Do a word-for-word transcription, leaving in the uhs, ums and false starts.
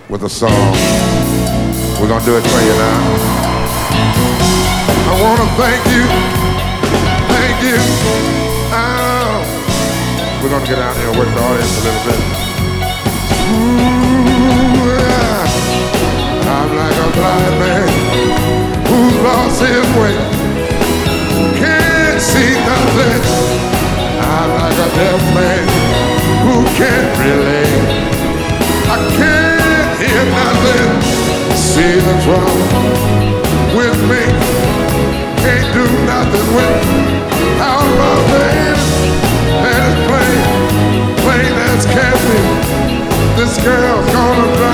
with a song. We're gonna do it for you now. I wanna thank you, thank you. Oh. We're gonna get out here and work the audience a little bit. Ooh, yeah. I'm like a blind man who lost his way. Can't see nothing. I'm like a deaf man who can't relate. I can't hear nothing. See the trouble with me. Can't do nothing without my baby. And it's plain, plain as can be. This girl's gonna